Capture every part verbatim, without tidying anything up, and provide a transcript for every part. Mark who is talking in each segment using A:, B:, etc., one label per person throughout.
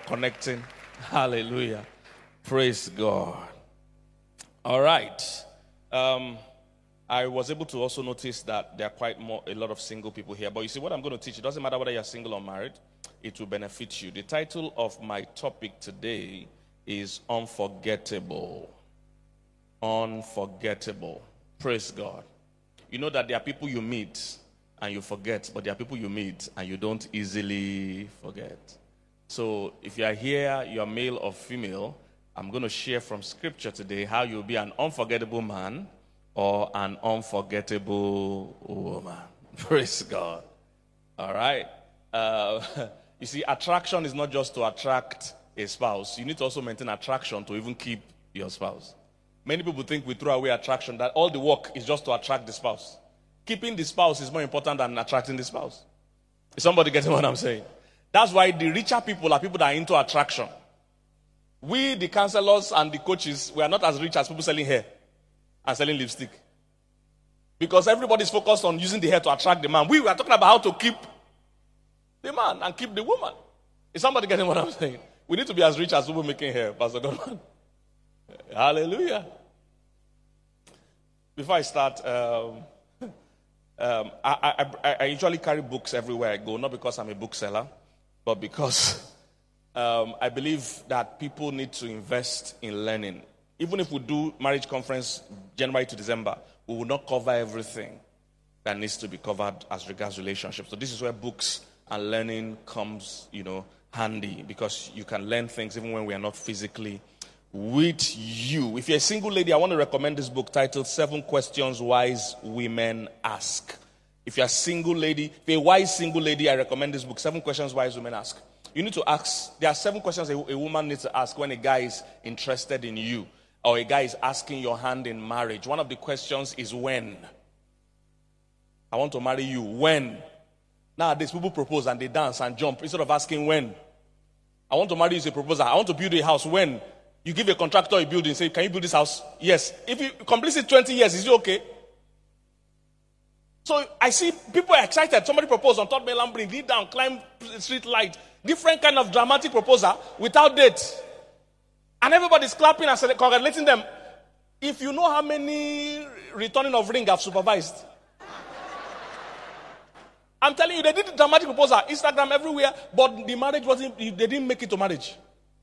A: connecting. Hallelujah. Praise God. All right. Um, I was able to also notice that there are quite more, a lot of single people here. But you see, what I'm going to teach, it doesn't matter whether you're single or married, it will benefit you. The title of my topic today is Unforgettable. Unforgettable. Praise God. You know that there are people you meet and you forget, but there are people you meet and you don't easily forget. So if you are here, you are male or female, I'm going to share from scripture today how you'll be an unforgettable man or an unforgettable woman. Praise God. All right. Uh, you see, attraction is not just to attract a spouse. You need to also maintain attraction to even keep your spouse. Many people think we throw away attraction, that all the work is just to attract the spouse. Keeping the spouse is more important than attracting the spouse. Is somebody getting what I'm saying? That's why the richer people are people that are into attraction. We, the counselors and the coaches, we are not as rich as people selling hair and selling lipstick. Because everybody's focused on using the hair to attract the man. We are talking about how to keep the man and keep the woman. Is somebody getting what I'm saying? We need to be as rich as people making hair, Pastor Godman. Hallelujah. Before I start, um, um, I, I, I usually carry books everywhere I go, not because I'm a bookseller, but because um, I believe that people need to invest in learning. Even if we do marriage conference January to December, we will not cover everything that needs to be covered as regards relationships. So this is where books and learning comes, you know, handy, because you can learn things even when we are not physically with you. If you're a single lady, I want to recommend this book titled Seven Questions Wise Women Ask. If you're a single lady, if you're a wise single lady, I recommend this book, Seven Questions Wise Women Ask. You need to ask, there are seven questions a, a woman needs to ask when a guy is interested in you or a guy is asking your hand in marriage. One of the questions is when. I want to marry you. When? Nowadays, people propose and they dance and jump instead of asking when. I want to marry you is a proposal. I want to build a house. When? You give a contractor a building, say, can you build this house? Yes. If you complete it twenty years, is it okay? So I see people are excited. Somebody proposed on Third Mainland Bridge, lead down, climb street light. Different kind of dramatic proposal without date. And everybody's clapping and congratulating them. If you know how many returning of ring I've supervised. I'm telling you, they did the dramatic proposal, Instagram everywhere, but the marriage wasn't, they didn't make it to marriage.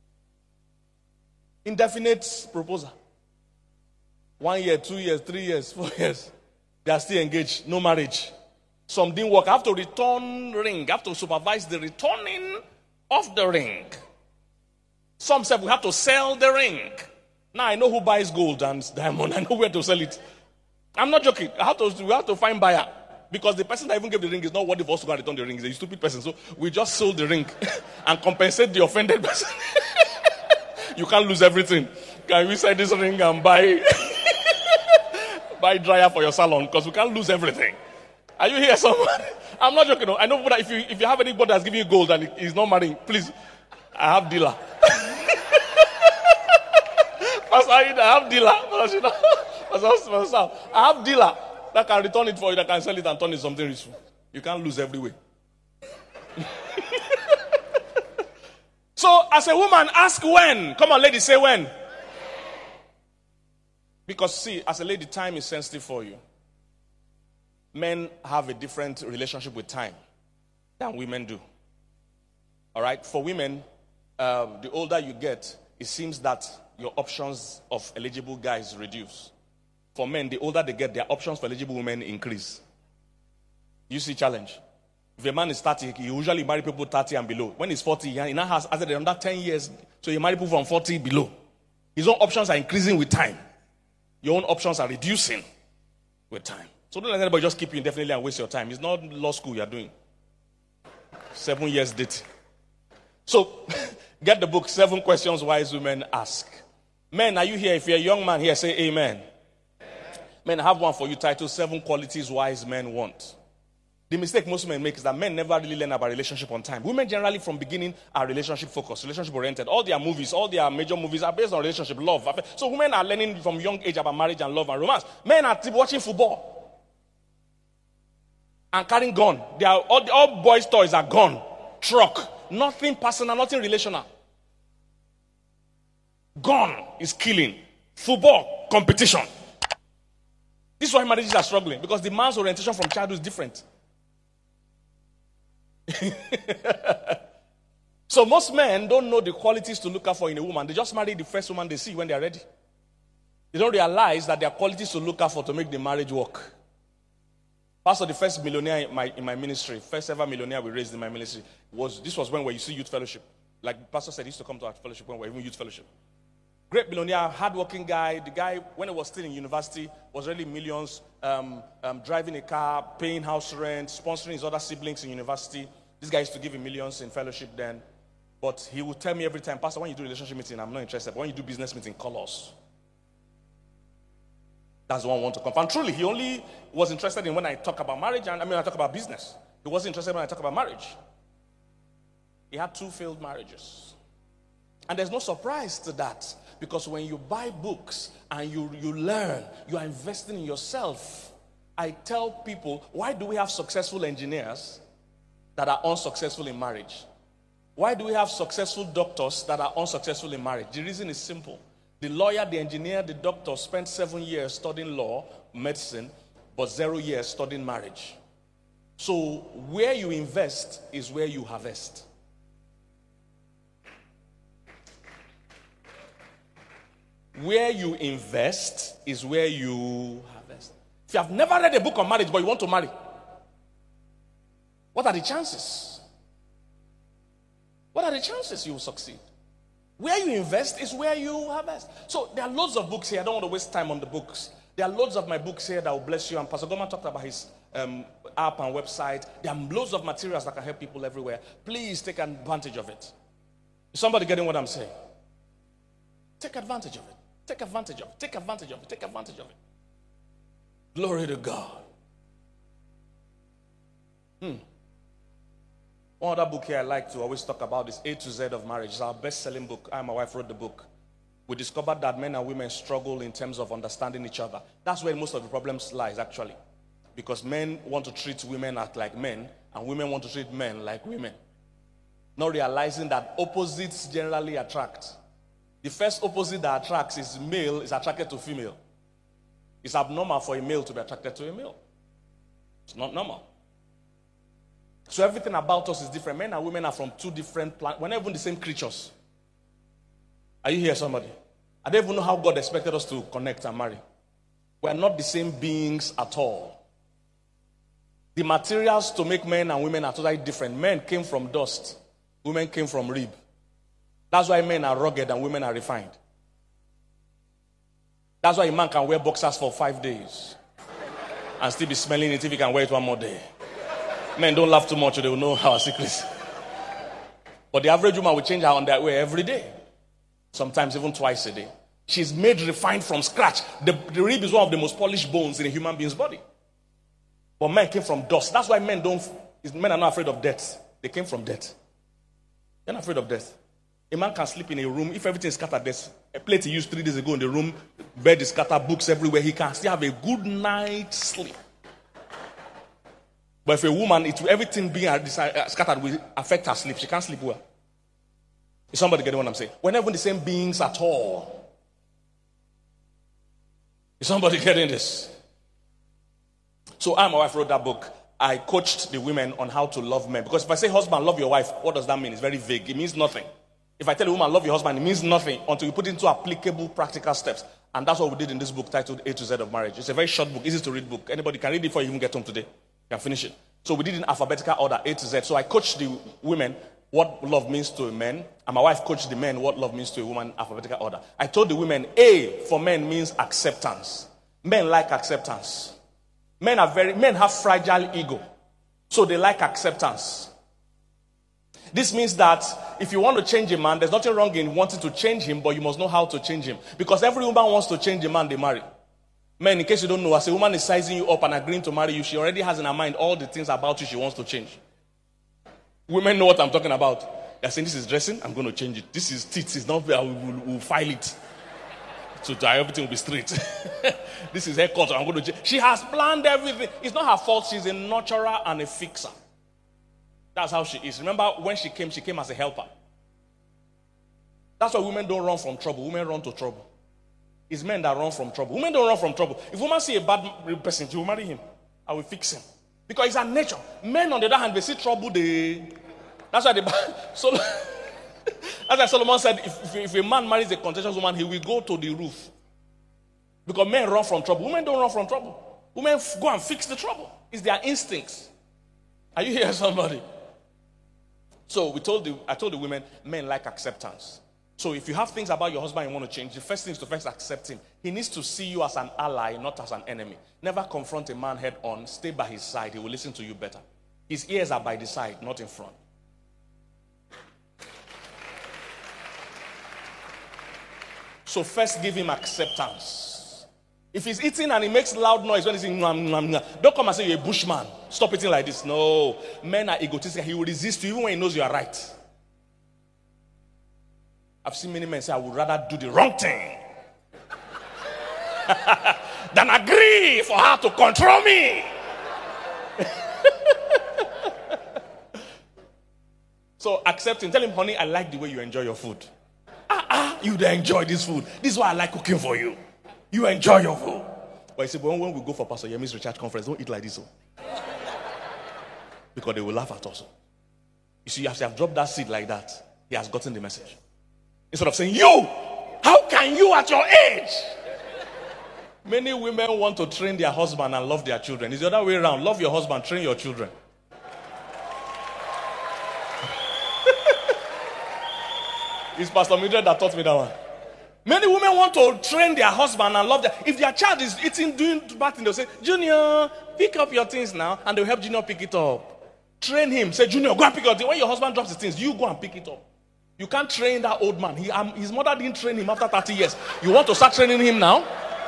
A: Indefinite proposal. One year, two years, three years, four years. They are still engaged. No marriage. Some didn't work. I have to return ring. I have to supervise the returning of the ring. Some said we have to sell the ring. Now I know who buys gold and diamond. I know where to sell it. I'm not joking. I have to, we have to find buyer. Because the person that even gave the ring is not worthy for us to go and return the ring. He's a stupid person. So we just sold the ring and compensate the offended person. You can't lose everything. Can we sell this ring and buy buy dryer for your salon? Because we can't lose everything. Are you here, someone? I'm not joking. I know that if you if you have anybody that's giving you gold and he's not marrying, please, I have dealer. Pastor, I have dealer. I have dealer that can return it for you, that can sell it and turn it something useful. You can't lose every way. So, as a woman, ask when. Come on, ladies, say when. Because, see, as a lady, time is sensitive for you. Men have a different relationship with time than women do. All right? For women, um, the older you get, it seems that your options of eligible guys reduce. For men, the older they get, their options for eligible women increase. You see challenge. If a man is thirty, he usually marry people thirty and below. When he's forty, he now has added another ten years, so he marry people from forty below. His own options are increasing with time. Your own options are reducing with time. So don't let anybody just keep you indefinitely and waste your time. It's not law school you're doing. Seven years dating. So, get the book, Seven Questions Wise Women Ask. Men, are you here? If you're a young man here, say amen. Men, I have one for you titled Seven Qualities Wise Men Want. The mistake most men make is that men never really learn about relationship on time. Women generally from beginning are relationship focused, relationship oriented. All their movies, all their major movies are based on relationship, love. So women are learning from young age about marriage and love and romance. Men are watching football and carrying gun. They are all, all boys' toys are gone. Truck. Nothing personal, nothing relational. Gun is killing. Football, competition. This is why marriages are struggling, because the man's orientation from childhood is different. So most men don't know the qualities to look out for in a woman. They just marry the first woman they see when they are ready. They don't realize that there are qualities to look out for to make the marriage work. Pastor, the first millionaire in my, in my ministry, first ever millionaire we raised in my ministry, was this was when we used to youth fellowship. Like Pastor said, he used to come to our fellowship when we were even youth fellowship. Great millionaire, hardworking guy. The guy, when he was still in university, was really millions, um, um, driving a car, paying house rent, sponsoring his other siblings in university. This guy used to give him millions in fellowship then. But he would tell me every time, Pastor, when you do relationship meeting, I'm not interested. But when you do business meeting, call us. That's the one I want to confirm. Truly, he only was interested in when I talk about marriage, and I mean, I talk about business. He wasn't interested when I talk about marriage. He had two failed marriages. And there's no surprise to that, because when you buy books and you, you learn, you are investing in yourself. I tell people, why do we have successful engineers that are unsuccessful in marriage? Why do we have successful doctors that are unsuccessful in marriage? The reason is simple. The lawyer, the engineer, the doctor spent seven years studying law, medicine, but zero years studying marriage. So where you invest is where you harvest. Where you invest is where you harvest. If you have never read a book on marriage but you want to marry, what are the chances? What are the chances you will succeed? Where you invest is where you harvest. So there are loads of books here. I don't want to waste time on the books. There are loads of my books here that will bless you. And Pastor Goma talked about his um, app and website. There are loads of materials that can help people everywhere. Please take advantage of it. Is somebody getting what I'm saying? Take advantage of it. Take advantage of it. Take advantage of it. Take advantage of it. Glory to God. Hmm. One other book here I like to always talk about is A to Z of Marriage. It's our best-selling book. I and my wife wrote the book. We discovered that men and women struggle in terms of understanding each other. That's where most of the problems lies, actually. Because men want to treat women like men, and women want to treat men like women. Not realizing that opposites generally attract. The first opposite that attracts is male is attracted to female. It's abnormal for a male to be attracted to a male. It's not normal. So everything about us is different. Men and women are from two different planets. We're not even the same creatures. Are you here, somebody? I don't even know how God expected us to connect and marry. We're not the same beings at all. The materials to make men and women are totally different. Men came from dust. Women came from rib. That's why men are rugged and women are refined. That's why a man can wear boxers for five days and still be smelling it if he can wear it one more day. Men don't laugh too much, they will know our secrets. But the average woman will change her underwear every day. Sometimes even twice a day. She's made refined from scratch. The, the rib is one of the most polished bones in a human being's body. But men came from dust. That's why men don't. Men are not afraid of death. They came from death. They're not afraid of death. A man can sleep in a room if everything is scattered. There's a plate he used three days ago in the room. Bed is scattered, books everywhere. He can still have a good night's sleep. But if a woman, it will, everything being scattered will affect her sleep. She can't sleep well. Is somebody getting what I'm saying? We're not even the same beings at all. Is somebody getting this? So I and my wife wrote that book. I coached the women on how to love men. Because if I say husband, love your wife, what does that mean? It's very vague. It means nothing. If I tell a woman, love your husband, it means nothing until you put it into applicable, practical steps. And that's what we did in this book titled A to Z of Marriage. It's a very short book, easy to read book. Anybody can read it before you even get home today. You can finish it. So we did it in alphabetical order, A to Z. So I coached the women what love means to a man, and my wife coached the men what love means to a woman, alphabetical order. I told the women, A for men means acceptance. Men like acceptance. Men are very, men have fragile ego. So they like acceptance. This means that if you want to change a man, there's nothing wrong in wanting to change him, but you must know how to change him. Because every woman wants to change the man they marry. Men, in case you don't know, as a woman is sizing you up and agreeing to marry you, she already has in her mind all the things about you she wants to change. Women know what I'm talking about. They're saying, this is dressing, I'm going to change it. This is teeth, it's not, we'll, we'll, we'll file it. So everything will be straight. This is haircut, I'm going to change. She has planned everything. It's not her fault, she's a nurturer and a fixer. That's how she is. Remember when she came, she came as a helper. That's why women don't run from trouble. Women run to trouble. It's men that run from trouble. Women don't run from trouble. If woman see a bad person, she will marry him. I will fix him. Because it's our nature. Men, on the other hand, they see trouble, they... That's why they... So, that's why Solomon said, if, if, if a man marries a contentious woman, he will go to the roof. Because men run from trouble. Women don't run from trouble. Women f- go and fix the trouble. It's their instincts. Are you hearing somebody? So we told the, I told the women, men like acceptance. So if you have things about your husband you want to change, the first thing is to first accept him. He needs to see you as an ally, not as an enemy. Never confront a man head on. Stay by his side. He will listen to you better. His ears are by the side, not in front. So first give him acceptance. If he's eating and he makes loud noise when he's eating, mwah, mwah, mwah, don't come and say you're a bushman. Stop eating like this. No. Men are egotistic. He will resist you even when he knows you are right. I've seen many men say, I would rather do the wrong thing than agree for her to control me. So accept him. Tell him, honey, I like the way you enjoy your food. Ah, ah, you don't enjoy this food. This is why I like cooking for you. You enjoy your food. But he said, well, when we go for Pastor Yemi's Recharge Conference, don't eat like this. Oh. Because they will laugh at us. You see, after I've dropped that seed like that, he has gotten the message. Instead of saying, you, how can you at your age? Many women want to train their husband and love their children. It's the other way around. Love your husband, train your children. It's Pastor Mildred that taught me that one. Many women want to train their husband and love their... If their child is eating, doing bad things, they'll say, Junior, pick up your things now. And they'll help Junior pick it up. Train him. Say, Junior, go and pick up things. When your husband drops his things, you go and pick it up. You can't train that old man. He, um, his mother didn't train him after thirty years. You want to start training him now?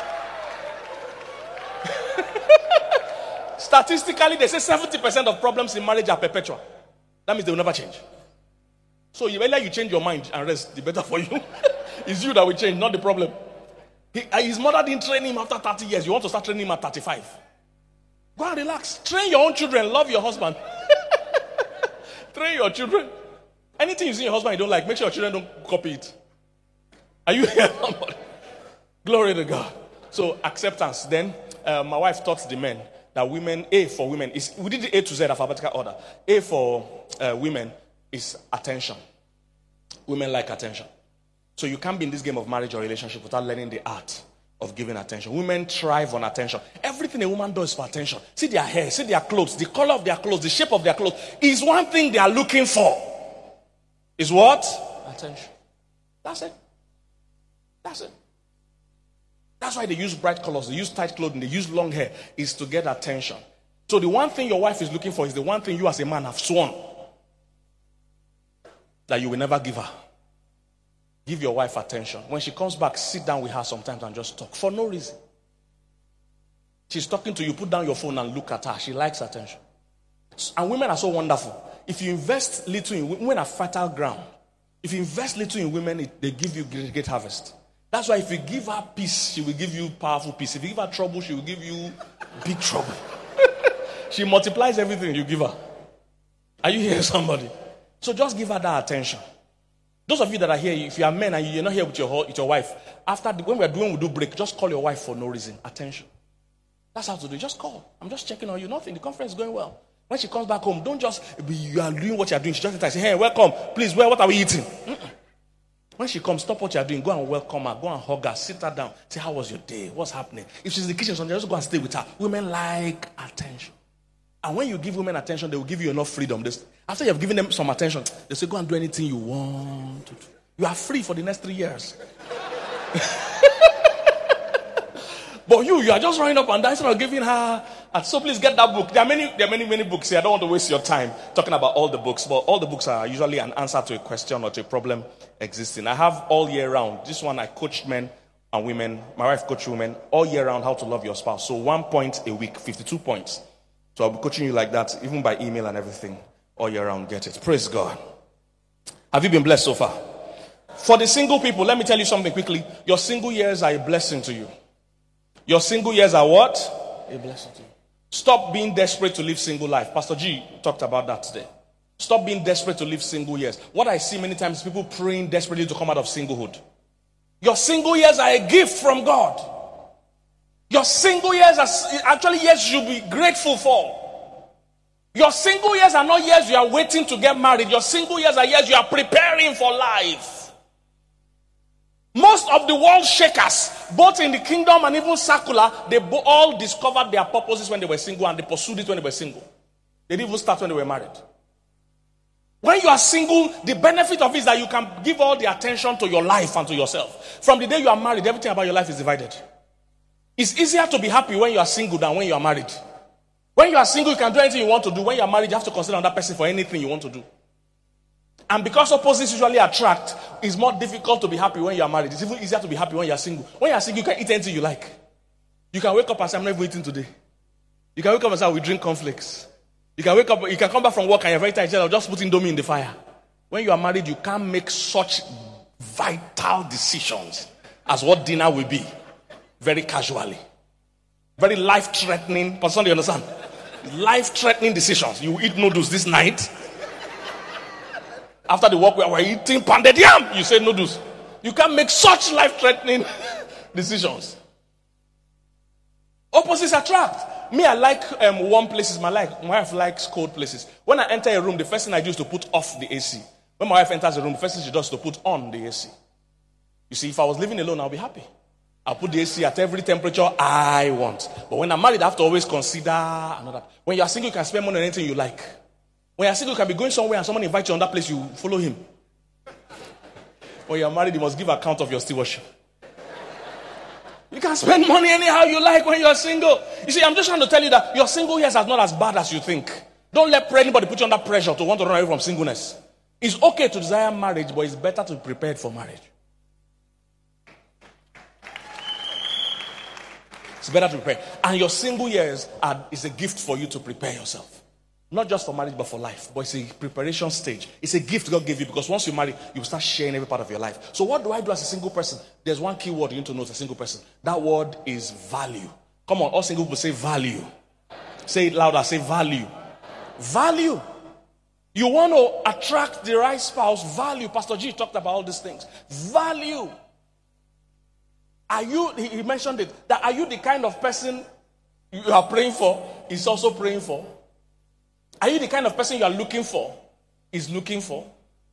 A: Statistically, they say seventy percent of problems in marriage are perpetual. That means they will never change. So the earlier you change your mind and rest, the better for you. It's you that will change, not the problem. He, uh, his mother didn't train him after thirty years. You want to start training him at thirty-five. Go and relax. Train your own children. Love your husband. Train your children. Anything you see your husband you don't like, make sure your children don't copy it. Are you here? Glory to God. So acceptance. Then uh, my wife taught the men that women, A for women, is we did the A to Z alphabetical order. A for uh, women is attention. Women like attention. So you can't be in this game of marriage or relationship without learning the art of giving attention. Women thrive on attention. Everything a woman does for attention. See their hair, see their clothes, the color of their clothes, the shape of their clothes is one thing they are looking for. Is what? Attention. That's it. That's it. That's why they use bright colors, they use tight clothing, they use long hair, is to get attention. So the one thing your wife is looking for is the one thing you as a man have sworn that you will never give her. Give your wife attention. When she comes back, sit down with her sometimes and just talk for no reason. She's talking to you, put down your phone and look at her. She likes attention. And women are so wonderful. If you invest little in women, are fertile ground. If you invest little in women, it, they give you great, great harvest. That's why if you give her peace, she will give you powerful peace. If you give her trouble, she will give you big trouble. She multiplies everything you give her. Are you hearing somebody? So just give her that attention. Those of you that are here, if you are men and you're not here with your, with your wife, after the, when we're doing, we do break, just call your wife for no reason. Attention. That's how to do it. Just call. I'm just checking on you. Nothing. The conference is going well. When she comes back home, don't just be, you are doing what you're doing. She just say, hey, welcome. Please, well, what are we eating? Mm-mm. When she comes, stop what you're doing. Go and welcome her. Go and hug her. Sit her down. Say, how was your day? What's happening? If she's in the kitchen, something, just go and stay with her. Women like attention. And when you give women attention, they will give you enough freedom. They, after you have given them some attention, they say, go and do anything you want to do. You are free for the next three years. But you, you are just running up and down instead of giving her. And so please get that book. There are many, there are many, many books here. I don't want to waste your time talking about all the books, but all the books are usually an answer to a question or to a problem existing. I have all year round. This one I coached men and women. My wife coached women all year round how to love your spouse. So one point a week, fifty-two points. So I'll be coaching you like that, even by email and everything, all year round. Get it. Praise God. Have you been blessed so far? For the single people, let me tell you something quickly. Your single years are a blessing to you. Your single years are what? A blessing to you. Stop being desperate to live single life. Pastor G talked about that today. Stop being desperate to live single years. What I see many times is people praying desperately to come out of singlehood. Your single years are a gift from God. Your single years are actually years you should be grateful for. Your single years are not years you are waiting to get married. Your single years are years you are preparing for life. Most of the world shakers, both in the kingdom and even secular, they all discovered their purposes when they were single, and they pursued it when they were single. They didn't even start when they were married. When you are single, the benefit of it is that you can give all the attention to your life and to yourself. From the day you are married, everything about your life is divided. It's easier to be happy when you are single than when you are married. When you are single, you can do anything you want to do. When you are married, you have to consider another person for anything you want to do. And because opposites usually attract, it's more difficult to be happy when you are married. It's even easier to be happy when you are single. When you are single, you can eat anything you like. You can wake up and say, I'm not even eating today. You can wake up and say, we drink cornflakes. You can wake up, you can come back from work and you're very tired. I'll just put Indomie in the fire. When you are married, you can't make such vital decisions as what dinner will be. Very casually. Very life-threatening. Pastor, do you understand? Life-threatening decisions. You eat noodles this night. After the work, we are eating pounded yam. You say noodles. You can't make such life-threatening decisions. Opposites attract. Me, I like um, warm places. My, like, my wife likes cold places. When I enter a room, the first thing I do is to put off the A C. When my wife enters the room, the first thing she does is to put on the A C. You see, if I was living alone, I'll be happy. I'll put the A C at every temperature I want. But when I'm married, I have to always consider another. When you're single, you can spend money on anything you like. When you're single, you can be going somewhere and someone invites you on that place, you follow him. When you're married, you must give account of your stewardship. You can spend money anyhow you like when you're single. You see, I'm just trying to tell you that your single years are not as bad as you think. Don't let anybody put you under pressure to want to run away from singleness. It's okay to desire marriage, but it's better to be prepared for marriage. It's better to prepare. And your single years are, is a gift for you to prepare yourself. Not just for marriage, but for life. But it's a preparation stage. It's a gift God gave you, because once you marry, you start sharing every part of your life. So what do I do as a single person? There's one key word you need to know as a single person. That word is value. Come on, all single people say value. Say it louder, say value. Value. You want to attract the right spouse, value. Pastor G talked about all these things. Value. Are you, he mentioned it, that are you the kind of person you are praying for, is also praying for? Are you the kind of person you are looking for, is looking for?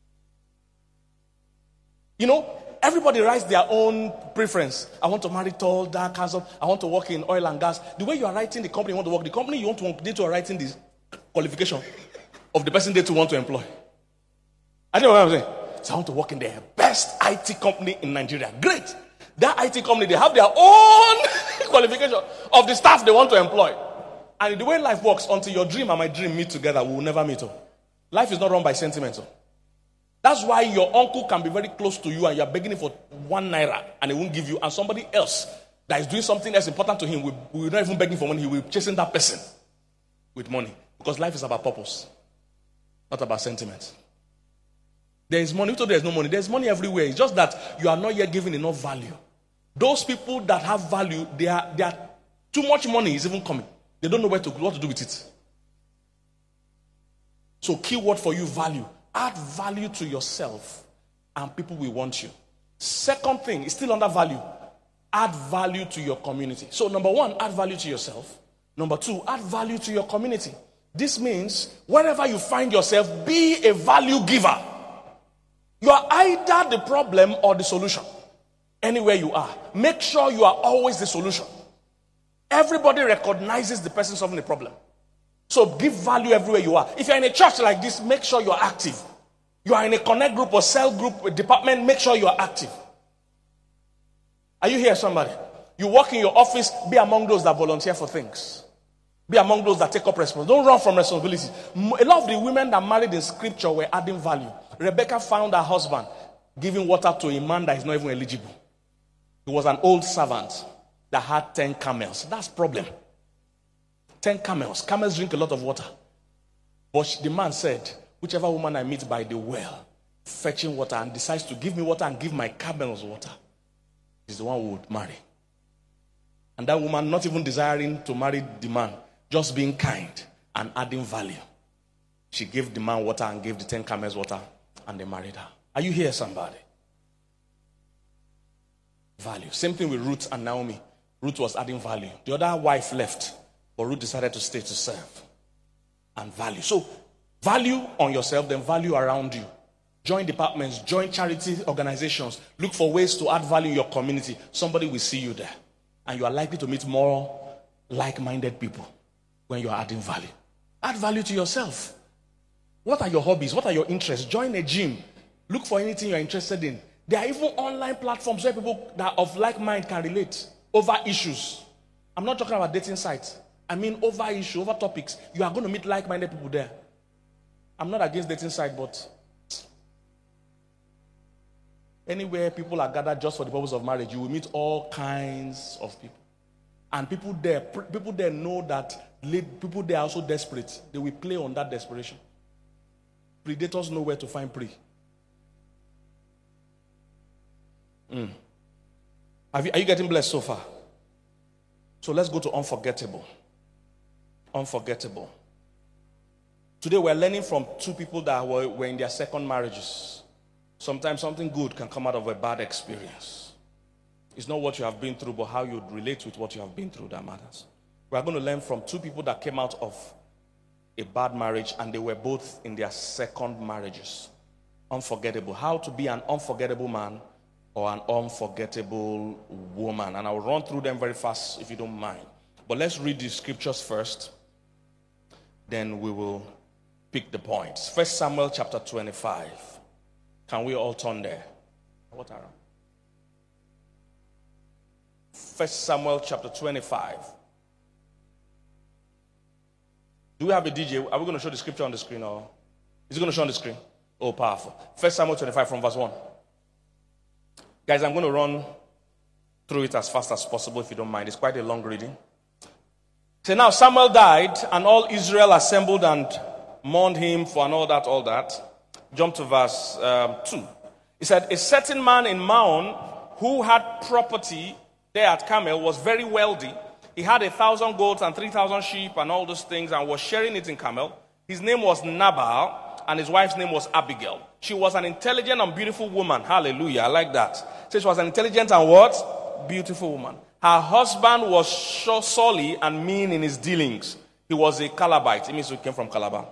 A: You know, everybody writes their own preference. I want to marry tall, dark, handsome. I want to work in oil and gas. The way you are writing the company you want to work, the company you want to work, they too are writing the qualification of the person they too want to employ. I don't know what I'm saying. So I want to work in the best I T company in Nigeria. Great. That I T company, they have their own qualification of the staff they want to employ. And the way life works, until your dream and my dream meet together, we will never meet. Oh. Life is not run by sentiment. Oh. That's why your uncle can be very close to you and you're begging him for one naira and he won't give you. And somebody else that is doing something else important to him, will, will not even begging for money, he will be chasing that person with money. Because life is about purpose, not about sentiment. There is money, though there's no money. There's money everywhere. It's just that you are not yet giving enough value. Those people that have value, they are, they are too much money is even coming. They don't know where to, what to do with it. So key word for you, value. Add value to yourself and people will want you. Second thing is still under value. Add value to your community. So number one, add value to yourself. Number two, add value to your community. This means wherever you find yourself, be a value giver. You are either the problem or the solution. Anywhere you are, make sure you are always the solution. Everybody recognizes the person solving the problem. So give value everywhere you are. If you're in a church like this, make sure you're active. You are in a connect group or cell group, a department, make sure you are active. Are you here, somebody? You work in your office, be among those that volunteer for things. Be among those that take up responsibility. Don't run from responsibility. A lot of the women that married in scripture were adding value. Rebecca found her husband giving water to a man that is not even eligible. He was an old servant that had ten camels. That's the problem. Ten camels. Camels drink a lot of water. But the man said, whichever woman I meet by the well, fetching water, and decides to give me water and give my camels water, is the one who would marry. And that woman not even desiring to marry the man, just being kind and adding value. She gave the man water and gave the ten camels water, and they married her. Are you here, somebody? Value. Same thing with Ruth and Naomi. Ruth was adding value. The other wife left, but Ruth decided to stay to serve. And value. So, value on yourself, then value around you. Join departments, join charity organizations. Look for ways to add value in your community. Somebody will see you there. And you are likely to meet more like-minded people when you are adding value. Add value to yourself. What are your hobbies? What are your interests? Join a gym. Look for anything you're interested in. There are even online platforms where people that are of like mind can relate over issues. I'm not talking about dating sites. I mean over issues, over topics. You are going to meet like-minded people there. I'm not against dating sites, but anywhere people are gathered just for the purpose of marriage, you will meet all kinds of people. And people there, people there know that people there are also desperate. They will play on that desperation. Predators know where to find prey. Mm. Have you, are you getting blessed so far? So let's go to unforgettable. Unforgettable. Today we're learning from two people that were, were in their second marriages. Sometimes something good can come out of a bad experience. It's not what you have been through, but how you relate with what you have been through that matters. We're going to learn from two people that came out of a bad marriage and they were both in their second marriages. Unforgettable. How to be an unforgettable man or an unforgettable woman. And I'll run through them very fast if you don't mind. But let's read the scriptures first. Then we will pick the points. First Samuel chapter twenty-five. Can we all turn there? What are First Samuel chapter twenty-five. Do we have a D J? Are we going to show the scripture on the screen or is it going to show on the screen? Oh, powerful. First Samuel twenty-five from verse one. Guys, I'm going to run through it as fast as possible if you don't mind. It's quite a long reading. So now Samuel died and all Israel assembled and mourned him for and all that, all that. Jump to verse um, two. He said, a certain man in Maon who had property there at Carmel was very wealthy. He had a thousand goats and three thousand sheep and all those things and was sharing it in Carmel. His name was Nabal and his wife's name was Abigail. She was an intelligent and beautiful woman. Hallelujah. I like that. So she was an intelligent and what? Beautiful woman. Her husband was surly and mean in his dealings. He was a Calabite. It means he came from Calabar.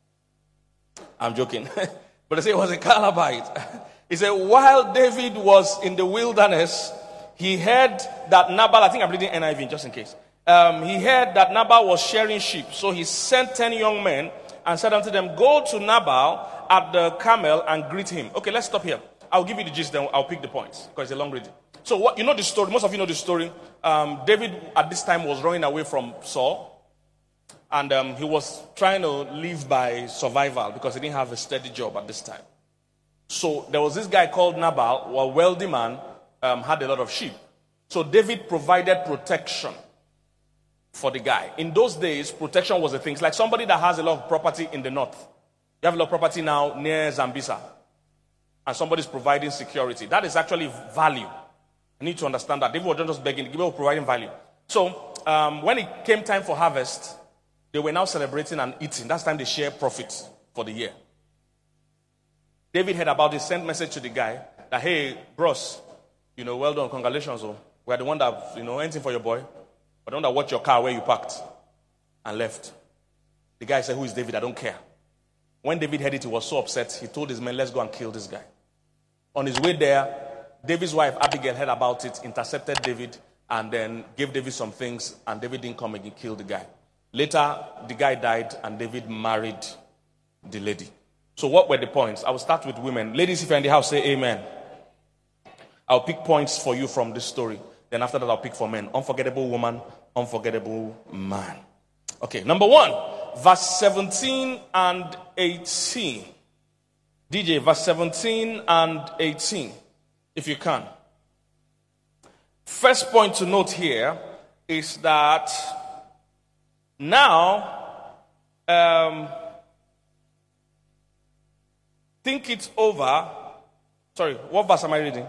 A: I'm joking. But they say he was a Calabite. He said, while David was in the wilderness, he heard that Nabal, I think I'm reading N I V just in case. Um, he heard that Nabal was shearing sheep. So he sent ten young men and said unto them, go to Nabal at the Carmel and greet him. Okay, let's stop here. I'll give you the gist, then I'll pick the points because it's a long reading. So what you know the story, most of you know the story. Um, David at this time was running away from Saul. And um, he was trying to live by survival because he didn't have a steady job at this time. So there was this guy called Nabal, a wealthy man, um, had a lot of sheep. So David provided protection for the guy. In those days, protection was a thing. It's like somebody that has a lot of property in the north. You have a lot of property now near Zambisa. And somebody's providing security. That is actually value. You need to understand that. David was not just begging, they were providing value. So um, when it came time for harvest, they were now celebrating and eating. That's the time they share profits for the year. David heard about this, sent message to the guy that, hey, bros, you know, well done, congratulations. Oh. We're the one that, you know, anything for your boy. But the one that watched your car where you parked and left. The guy said, who is David? I don't care. When David heard it, he was so upset. He told his men, let's go and kill this guy. On his way there, David's wife, Abigail, heard about it, intercepted David, and then gave David some things, and David didn't come again, killed the guy. Later, the guy died, and David married the lady. So what were the points? I will start with women. Ladies, if you're in the house, say amen. I'll pick points for you from this story. Then after that, I'll pick for men. Unforgettable woman, unforgettable man. Okay, number one, verse seventeen and eighteen. D J, verse seventeen and eighteen, if you can. First point to note here is that now, um, think it over. Sorry, what verse am I reading?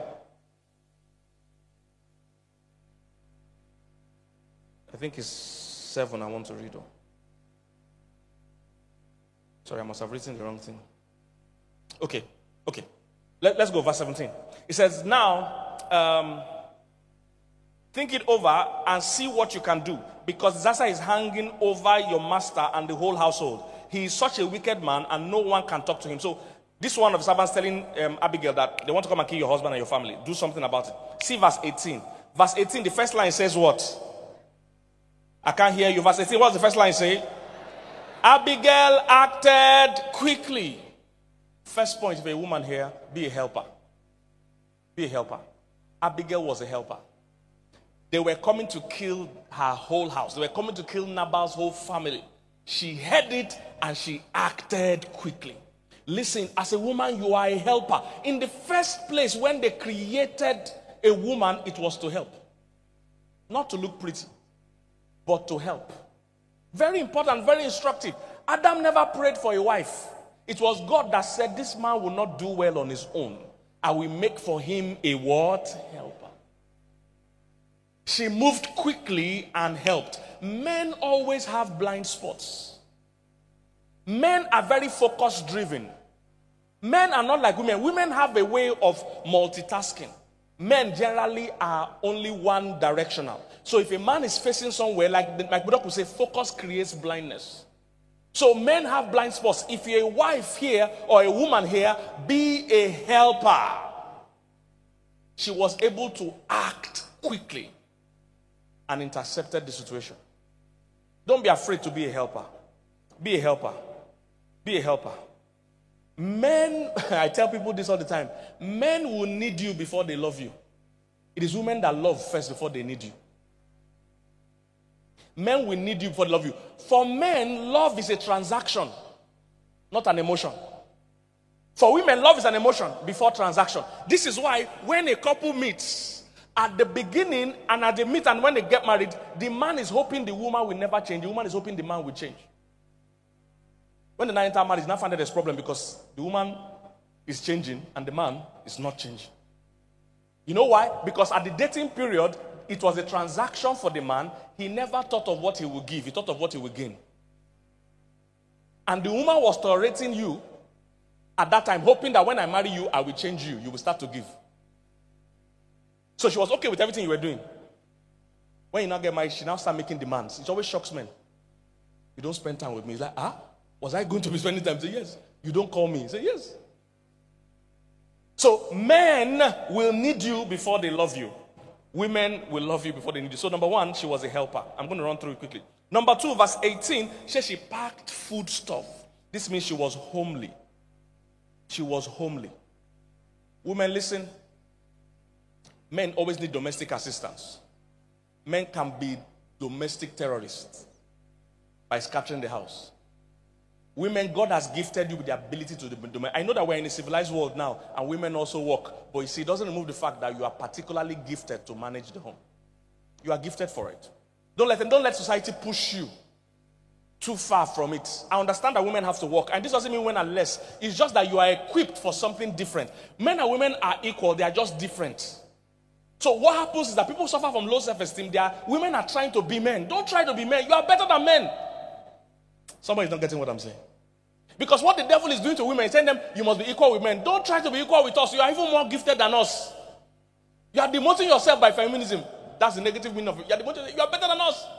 A: I think it's seven I want to read. Sorry, I must have written the wrong thing. Okay, okay. Let, let's go, verse seventeen. It says, now, um, think it over and see what you can do, because Zaza is hanging over your master and the whole household. He is such a wicked man, and no one can talk to him. So, this one of the servants telling um, Abigail that they want to come and kill your husband and your family. Do something about it. See verse eighteen. Verse eighteen, the first line says what? I can't hear you. Verse eighteen, what's the first line say? Abigail acted quickly. First point, if a woman here, be a helper. Be a helper. Abigail was a helper. They were coming to kill her whole house. They were coming to kill Nabal's whole family. She heard it and she acted quickly. Listen, as a woman, you are a helper. In the first place, when they created a woman, it was to help. Not to look pretty, but to help. Very important, very instructive. Adam never prayed for a wife. It was God that said, this man will not do well on his own. I will make for him a what? Helper. She moved quickly and helped. Men always have blind spots. Men are very focus driven. Men are not like women. Women have a way of multitasking. Men generally are only one directional. So if a man is facing somewhere, like like Buddha would say, focus creates blindness. So men have blind spots. If you're a wife here or a woman here, be a helper. She was able to act quickly and intercepted the situation. Don't be afraid to be a helper. Be a helper. Be a helper. Men, I tell people this all the time, men will need you before they love you. It is women that love first before they need you. Men will need you before they love you. For men, love is a transaction, not an emotion. For women, love is an emotion before transaction. This is why when a couple meets, at the beginning and at the meet and when they get married, the man is hoping the woman will never change. The woman is hoping the man will change. When the now enter marriage, now find that there's a problem because the woman is changing and the man is not changing. You know why? Because at the dating period, it was a transaction for the man. He never thought of what he would give. He thought of what he would gain. And the woman was tolerating you at that time, hoping that when I marry you, I will change you. You will start to give. So she was okay with everything you were doing. When you now get married, she now start making demands. It always shocks men. You don't spend time with me. He's like, ah, was I going to be spending time? Say yes. You don't call me. Say yes. So men will need you before they love you. Women will love you before they need you. So number one, she was a helper. I'm going to run through it quickly. Number two, verse eighteen, says she packed food stuff. This means she was homely. She was homely. Women, listen. Men always need domestic assistance. Men can be domestic terrorists by scattering the house. Women, God has gifted you with the ability to do. I know that we're in a civilized world now, and women also work. But you see, it doesn't remove the fact that you are particularly gifted to manage the home. You are gifted for it. Don't let them, don't let society push you too far from it. I understand that women have to work, and this doesn't mean women are less. It's just that you are equipped for something different. Men and women are equal, they are just different. So what happens is that people suffer from low self-esteem. They are, women are trying to be men. Don't try to be men. You are better than men. Somebody's not getting what I'm saying. Because what the devil is doing to women is telling them, you must be equal with men. Don't try to be equal with us. You are even more gifted than us. You are demoting yourself by feminism. That's the negative meaning of it. You are demoting, you are better than us.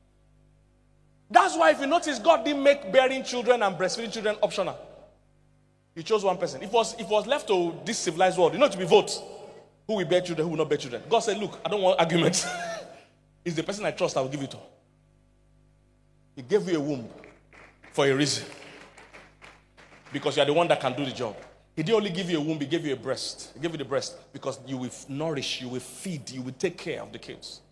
A: That's why if you notice, God didn't make bearing children and breastfeeding children optional. He chose one person. If it was, if it was left to this civilized world, you know, to be votes. Who will bear children, who will not bear children. God said, look, I don't want arguments. It's the person I trust I will give it to. He gave you a womb for a reason. Because you are the one that can do the job. He didn't only give you a womb, he gave you a breast. He gave you the breast because you will nourish, you will feed, you will take care of the kids.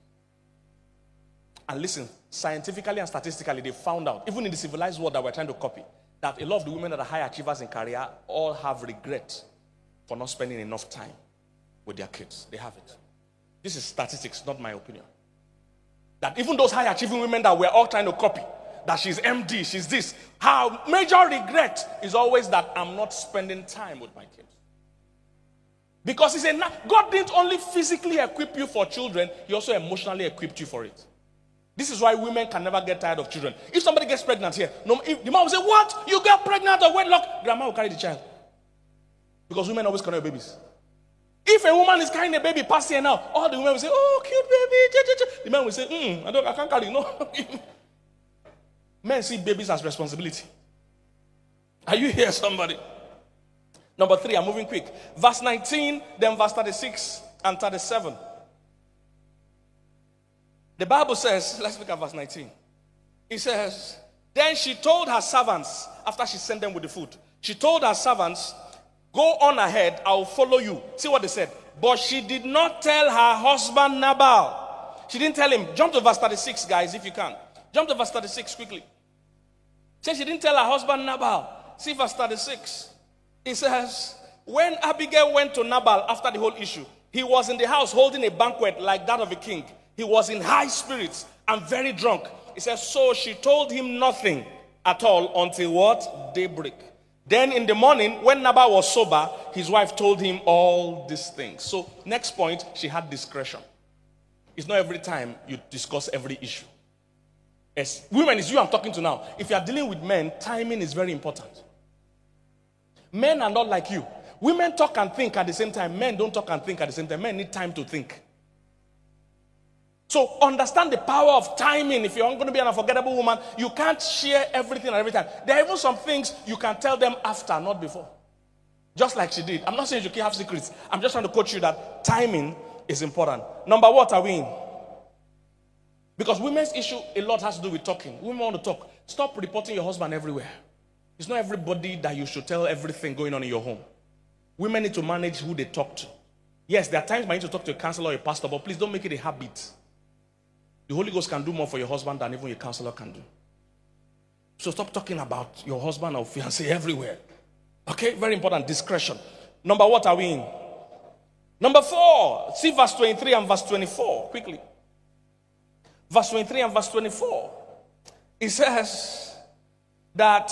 A: And listen, scientifically and statistically, they found out, even in the civilized world that we're trying to copy, that a lot of the women that are high achievers in career all have regret for not spending enough time with their kids. They have it. This is statistics, not my opinion. That even those high achieving women that we're all trying to copy, that she's M D, she's this, her major regret is always that I'm not spending time with my kids. Because he said, God didn't only physically equip you for children, he also emotionally equipped you for it. This is why women can never get tired of children. If somebody gets pregnant here, no, if the mom will say, what? You got pregnant or wedlock? Grandma will carry the child. Because women always carry babies. If a woman is carrying a baby past here now, all the women will say, oh, cute baby. The man will say, mm, I, don't, I can't carry. No. Men see babies as responsibility. Are you here, somebody? Number three, I'm moving quick. Verse nineteen, then verse thirty-six and thirty-seven. The Bible says, let's look at verse nineteen. It says, then she told her servants, after she sent them with the food, she told her servants, go on ahead, I'll follow you. See what they said. But she did not tell her husband Nabal. She didn't tell him. Jump to verse thirty-six, guys, if you can. Jump to verse thirty-six quickly. Say she didn't tell her husband Nabal. See verse thirty-six. It says, when Abigail went to Nabal after the whole issue, he was in the house holding a banquet like that of a king. He was in high spirits and very drunk. It says, so she told him nothing at all until what? Daybreak. Then in the morning, when Nabal was sober, his wife told him all these things. So next point, she had discretion. It's not every time you discuss every issue. As women, it's you I'm talking to now. If you are dealing with men, timing is very important. Men are not like you. Women talk and think at the same time. Men don't talk and think at the same time. Men need time to think. So understand the power of timing. If you're going to be an unforgettable woman, you can't share everything and every time. There are even some things you can tell them after, not before. Just like she did. I'm not saying you can't have secrets. I'm just trying to coach you that timing is important. Number what are we in? Because women's issue, a lot has to do with talking. Women want to talk. Stop reporting your husband everywhere. It's not everybody that you should tell everything going on in your home. Women need to manage who they talk to. Yes, there are times when you need to talk to a counselor or a pastor, but please don't make it a habit. The Holy Ghost can do more for your husband than even a counselor can do. So stop talking about your husband or fiancé everywhere. Okay, very important, discretion. Number what are we in? Number four, see verse twenty-three and verse twenty-four, quickly. Verse twenty-three and verse twenty-four. It says that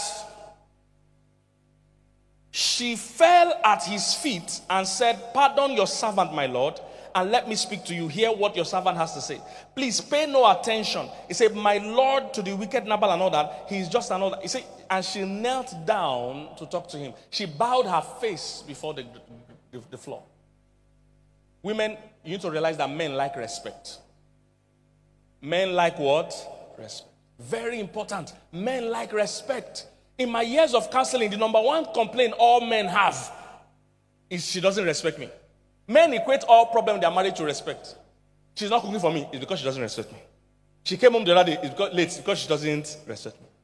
A: she fell at his feet and said, pardon your servant, my Lord, and let me speak to you. Hear what your servant has to say. Please pay no attention. He said, my Lord, to the wicked Nabal and all that. He's just another. He said, and she knelt down to talk to him. She bowed her face before the, the, the floor. Women, you need to realize that men like respect. Men like what? Respect. Very important. Men like respect. In my years of counseling, the number one complaint all men have is she doesn't respect me. Men equate all problems they are married to respect. She's not cooking for me. It's because she doesn't respect me. She came home the other day. It's because, late. It's because she doesn't respect me.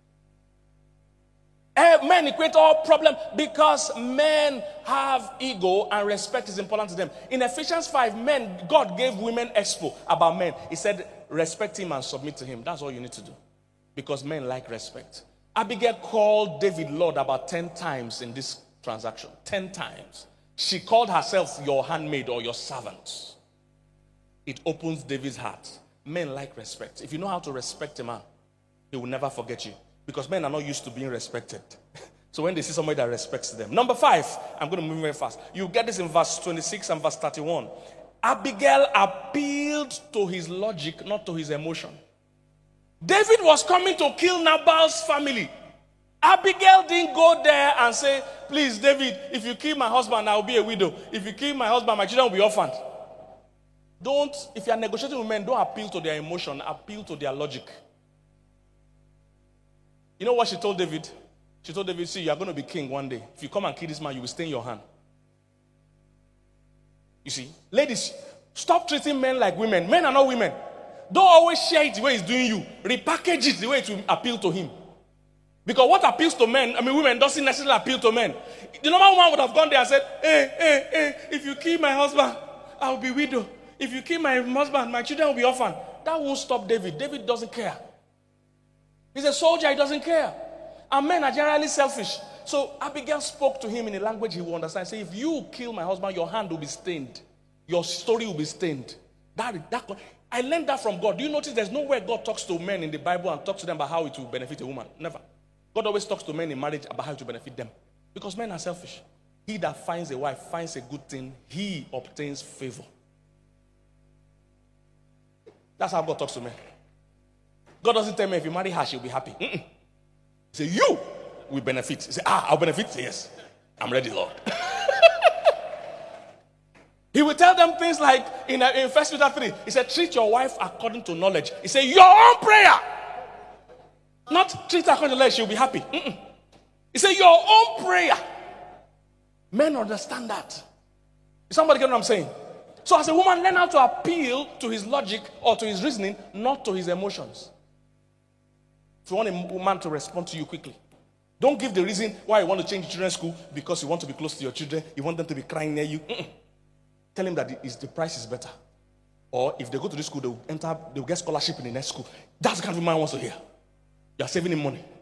A: Uh, men equate all problems because men have ego and respect is important to them. In Ephesians five, men, God gave women expo about men. He said, respect him and submit to him. That's all you need to do. Because men like respect. Abigail called David Lord about ten times in this transaction. Ten times. She called herself your handmaid or your servant. It opens David's heart. Men like respect. If you know how to respect a man, he will never forget you. Because men are not used to being respected. So when they see somebody that respects them. Number five, I'm going to move very fast. You get this in verse twenty-six and verse thirty-one. Abigail appealed to his logic, not to his emotion. David was coming to kill Nabal's family. Abigail didn't go there and say, please, David, if you kill my husband, I will be a widow. If you kill my husband, my children will be orphaned. Don't, if you are negotiating with men, don't appeal to their emotion, appeal to their logic. You know what she told David? She told David, see, you are going to be king one day. If you come and kill this man, you will stay in your hand. You see, ladies, stop treating men like women. Men are not women. Don't always share it the way he's doing you. Repackage it the way it will appeal to him. Because what appeals to men, I mean women, doesn't necessarily appeal to men. The normal woman would have gone there and said, hey, hey, hey, if you kill my husband, I'll be widow. If you kill my husband, my children will be orphaned. That won't stop David. David doesn't care. He's a soldier, he doesn't care. And men are generally selfish. So Abigail spoke to him in a language he will understand. Say, if you kill my husband, your hand will be stained. Your story will be stained. That, that, I learned that from God. Do you notice there's nowhere God talks to men in the Bible and talks to them about how it will benefit a woman? Never. God always talks to men in marriage about how it will benefit them. Because men are selfish. He that finds a wife finds a good thing. He obtains favor. That's how God talks to men. God doesn't tell me if you marry her, she'll be happy. Mm-mm. He said, you will benefit. He said, ah, I'll benefit? Say, yes. I'm ready, Lord. He will tell them things like in, in First Peter three, he said, treat your wife according to knowledge. He said, your own prayer. Not treat her according to knowledge, she'll be happy. Mm-mm. He said, your own prayer. Men understand that. Is somebody get what I'm saying? So as a woman, learn how to appeal to his logic or to his reasoning, not to his emotions. If you want a man to respond to you quickly, don't give the reason why you want to change children's school because you want to be close to your children, you want them to be crying near you. Mm-mm. Tell him that the, the price is better. Or if they go to this school, they'll enter, they'll get scholarship in the next school. That's the kind of man wants to hear. You're saving him money.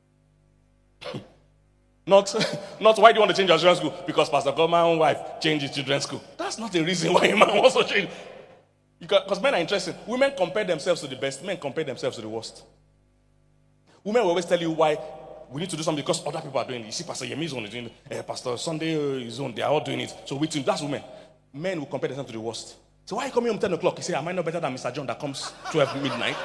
A: Not, not why do you want to change your children's school? Because Pastor God, my own wife, changed his children's school. That's not the reason why a man wants to change. Because men are interested. Women compare themselves to the best. Men compare themselves to the worst. Women will always tell you why we need to do something because other people are doing it. You see, Pastor Yemi's own is doing it. Uh, Pastor Sunday is own. They are all doing it. So we too. That's women. Men will compare themselves to the worst. So why are you coming home ten o'clock? You say, am I not better than Mister John that comes twelve midnight?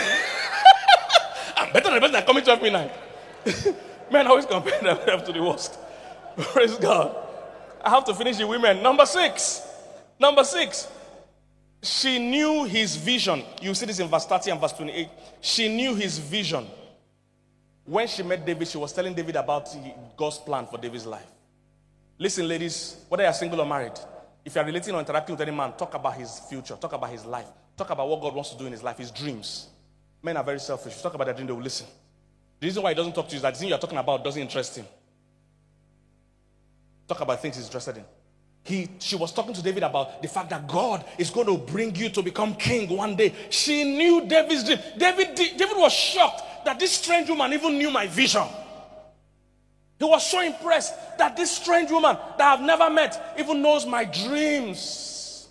A: I'm better than the person that comes twelve midnight. Men always compare themselves to the worst. Praise God. I have to finish the women. Number six. Number six. She knew his vision. You see this in verse thirty and verse twenty-eight. She knew his vision. When she met David, she was telling David about God's plan for David's life. Listen, ladies, whether you're single or married, if you're relating or interacting with any man, talk about his future. Talk about his life. Talk about what God wants to do in his life, his dreams. Men are very selfish. If you talk about their dream, they will listen. The reason why he doesn't talk to you is that the thing you're talking about doesn't interest him. Talk about things he's interested in. He, she was talking to David about the fact that God is going to bring you to become king one day. She knew David's dream. David, David was shocked that this strange woman even knew my vision. He was so impressed that this strange woman that I've never met even knows my dreams.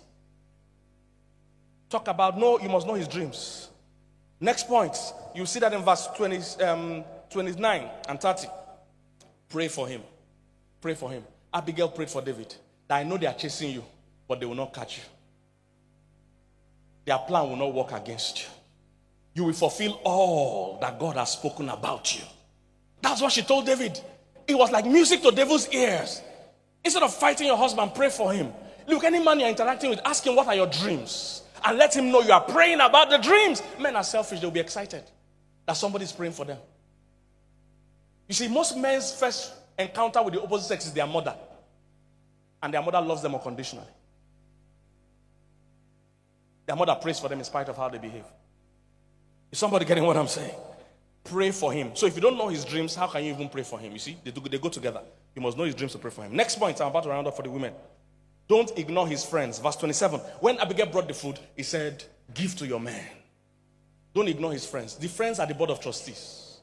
A: Talk about, no, you must know his dreams. Next point, you see that in verse twenty, um, twenty-nine and thirty. Pray for him. Pray for him. Abigail prayed for David. That I know they are chasing you, but they will not catch you. Their plan will not work against you. You will fulfill all that God has spoken about you. That's what she told David. It was like music to David's ears. Instead of fighting your husband, pray for him. Look, any man you're interacting with, ask him what are your dreams. And let him know you are praying about the dreams. Men are selfish. They'll be excited that somebody's praying for them. You see, most men's first encounter with the opposite sex is their mother. And their mother loves them unconditionally. Their mother prays for them in spite of how they behave. Is somebody getting what I'm saying? Pray for him. So if you don't know his dreams, how can you even pray for him? You see, they, do, they go together. You must know his dreams to pray for him. Next point, I'm about to round up for the women. Don't ignore his friends. Verse twenty-seven. When Abigail brought the food, he said, give to your man. Don't ignore his friends. The friends are the board of trustees.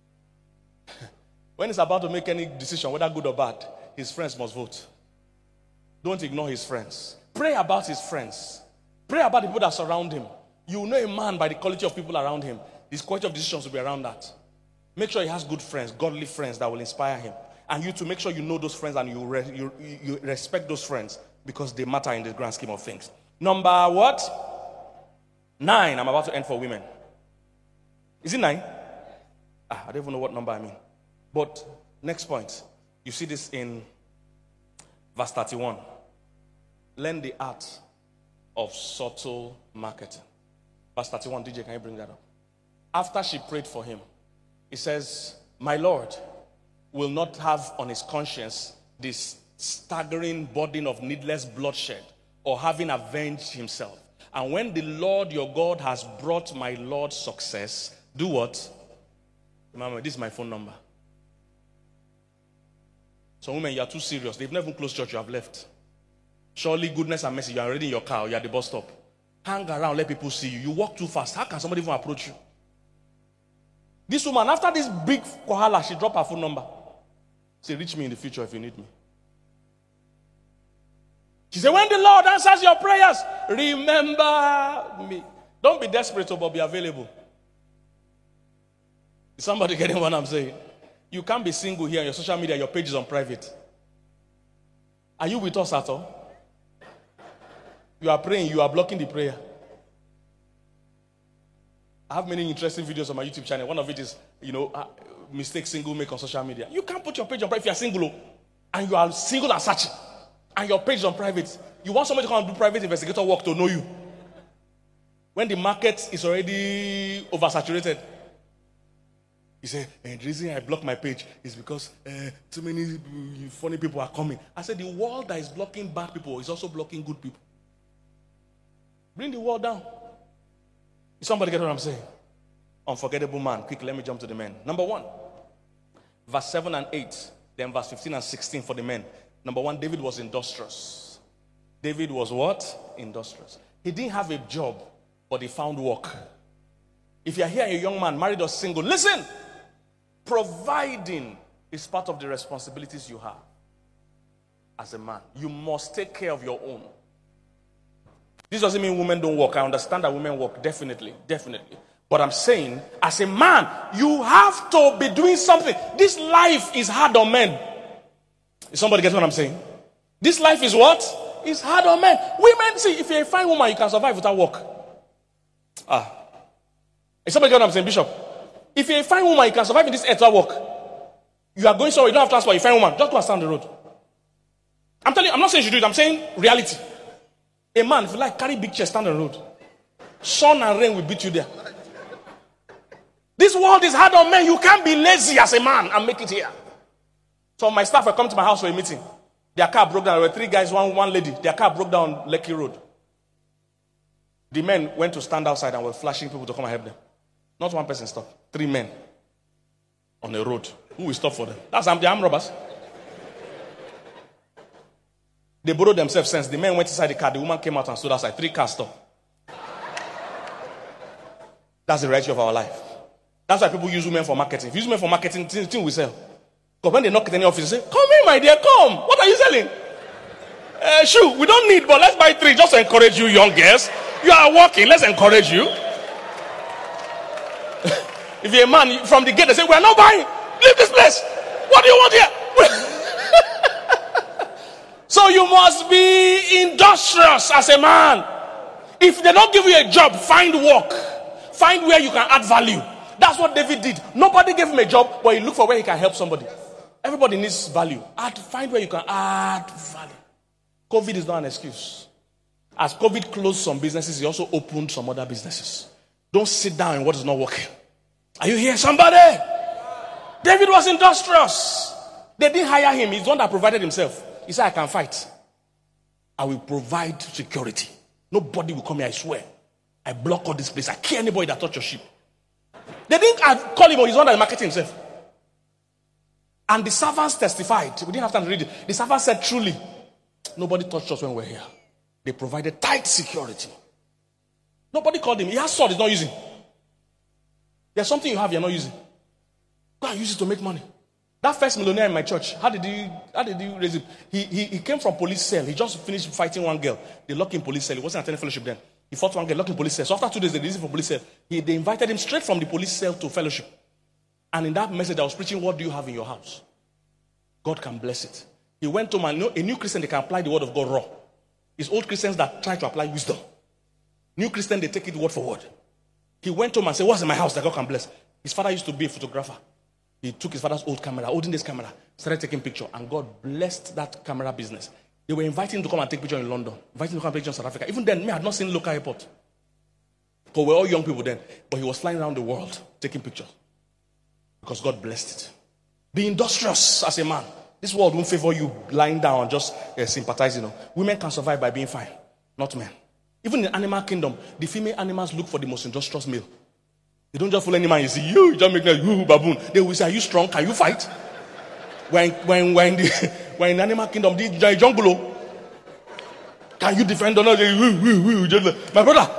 A: When he's about to make any decision, whether good or bad, his friends must vote. Don't ignore his friends. Pray about his friends. Pray about the people that surround him. You will know a man by the quality of people around him. His quality of decisions will be around that. Make sure he has good friends, godly friends that will inspire him. And you to make sure you know those friends and you, re, you, you respect those friends because they matter in the grand scheme of things. Number what? Nine. I'm about to end for women. Is it nine? Ah, I don't even know what number I mean. But next point. You see this in verse thirty-one. Learn the art of subtle marketing. Verse thirty-one, D J, can you bring that up? After she prayed for him, he says, my Lord will not have on his conscience this staggering burden of needless bloodshed or having avenged himself. And when the Lord your God has brought my Lord success, do what? Remember, this is my phone number. Some women, you are too serious. They've never closed church, you have left. Surely goodness and mercy, you are already in your car, you are at the bus stop. Hang around, let people see you. You walk too fast. How can somebody even approach you? This woman, after this big kohala, she dropped her phone number. Say, reach me in the future if you need me. She said, when the Lord answers your prayers, remember me. Don't be desperate, but be available. Is somebody getting what I'm saying? You can't be single here on your social media, your page is on private. Are you with us at all? You are praying, you are blocking the prayer. I have many interesting videos on my YouTube channel. One of it is, you know, uh, mistakes single make on social media. You can't put your page on private if you're single and you are single and searching and your page is on private. You want somebody to come and do private investigator work to know you. When the market is already oversaturated. He said, and the reason I block my page is because uh, too many funny people are coming. I said, the wall that is blocking bad people is also blocking good people. Bring the wall down. Is somebody get what I'm saying? Unforgettable man. Quick, let me jump to the men. Number one, verse seven and eight, then verse fifteen and sixteen for the men. Number one, David was industrious. David was what? Industrious. He didn't have a job, but he found work. If you're here, a young man, married or single, listen. Providing is part of the responsibilities you have as a man. You must take care of your own. This doesn't mean women don't work. I understand that women work, definitely, definitely. But I'm saying, as a man, you have to be doing something. This life is hard on men. Is somebody get what I'm saying? This life is what? It's hard on men. Women, see, if you're a fine woman, you can survive without work. Ah. Is somebody get what I'm saying, Bishop? If you're a fine woman, you can survive in this earth without work. You are going somewhere, you don't have transport, you're a fine woman. Just go and stand on the road. I'm telling you, I'm not saying you should do it, I'm saying reality. A man, if you like, carry big chest, stand on the road. Sun and rain will beat you there. This world is hard on men. You can't be lazy as a man and make it here. So my staff were coming to my house for a meeting. Their car broke down. There were three guys, one, one lady. Their car broke down on Lekki Road. The men went to stand outside and were flashing people to come and help them. Not one person stopped. Three men on the road. Who will stop for them? That's the armed robbers. They borrowed themselves sense. The men went inside the car. The woman came out and stood outside. Three cars stopped. That's the reality of our life. That's why people use women for marketing. If you use women for marketing, things will sell. Because when they knock at any office, they say, come in, my dear, come. What are you selling? Uh, shoe, we don't need, but let's buy three just to encourage you, young girls. You are working, let's encourage you. If you're a man, from the gate, they say, we are not buying. Leave this place. What do you want here? So you must be industrious as a man. If they don't give you a job, find work. Find where you can add value. That's what David did. Nobody gave him a job, but he looked for where he can help somebody. Everybody needs value. Add, find where you can add value. COVID is not an excuse. As COVID closed some businesses, he also opened some other businesses. Don't sit down in what is not working. Are you here, somebody? David was industrious. They didn't hire him. He's the one that provided himself. He said, I can fight. I will provide security. Nobody will come here, I swear. I block all this place. I kill anybody that touch your sheep. They didn't call him, or he's the one that marketed himself. And the servants testified. We didn't have time to read it. The servants said, truly, nobody touched us when we were here. They provided tight security. Nobody called him. He has sword, he's not using. There's something you have you're not using. Go and use it to make money. That first millionaire in my church, how did he how did he raise it? He, he, he came from police cell. He just finished fighting one girl. They locked him in police cell. He wasn't attending fellowship then. He fought one girl, locked him in police cell. So after two days, they released him from police cell. He, they invited him straight from the police cell to fellowship. And in that message, I was preaching, what do you have in your house? God can bless it. He went to man, a new Christian, they can apply the word of God raw. It's old Christians that try to apply wisdom. New Christian, they take it word for word. He went to him and said, what's in my house that God can bless? His father used to be a photographer. He took his father's old camera, holding this camera, started taking pictures, and God blessed that camera business. They were inviting him to come and take pictures in London, inviting him to come and take pictures in South Africa. Even then, me, I had not seen local airport. Because we were all young people then. But he was flying around the world, taking pictures. Because God blessed it. Be industrious as a man. This world won't favor you lying down and just uh, sympathizing. You know. Women can survive by being fine, not men. Even in the animal kingdom, the female animals look for the most industrious male. You don't just follow any man, you see, you, you just make like, you, baboon. They will say, are you strong? Can you fight? When when when the when in the animal kingdom, the jungle, can you defend or not? My brother.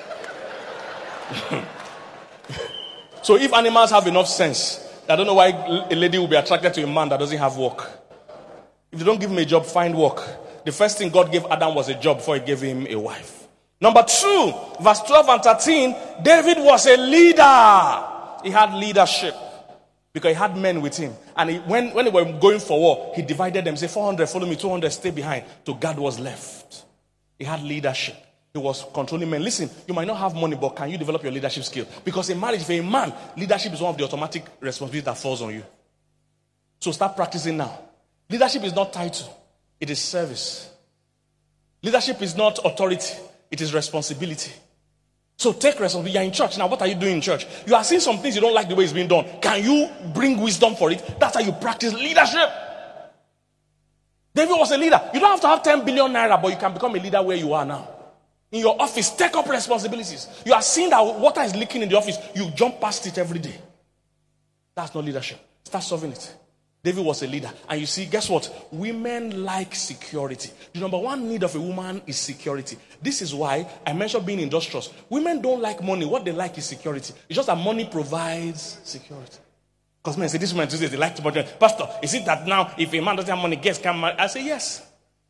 A: So if animals have enough sense, I don't know why a lady will be attracted to a man that doesn't have work. If you don't give him a job, find work. The first thing God gave Adam was a job before he gave him a wife. Number two, verse twelve and thirteen, David was a leader. He had leadership because he had men with him. And he, when, when they were going for war, he divided them. Say, four hundred follow me, two hundred stay behind to guard what's left. He had leadership. He was controlling men. Listen, you might not have money, but can you develop your leadership skill? Because in marriage, if you're a man, leadership is one of the automatic responsibilities that falls on you. So start practicing now. Leadership is not title, it is service. Leadership is not authority, it is responsibility. So take responsibility. You're in church. Now, what are you doing in church? You are seeing some things you don't like the way it's being done. Can you bring wisdom for it? That's how you practice leadership. David was a leader. You don't have to have ten billion naira, but you can become a leader where you are now. In your office, take up responsibilities. You are seeing that water is leaking in the office. You jump past it every day. That's not leadership. Start solving it. David was a leader. And you see, guess what? Women like security. The number one need of a woman is security. This is why I mentioned being industrious. Women don't like money. What they like is security. It's just that money provides security. Because men say, this woman today, they like too much. Pastor, is it that now if a man doesn't have money, guests can marry? I say, yes.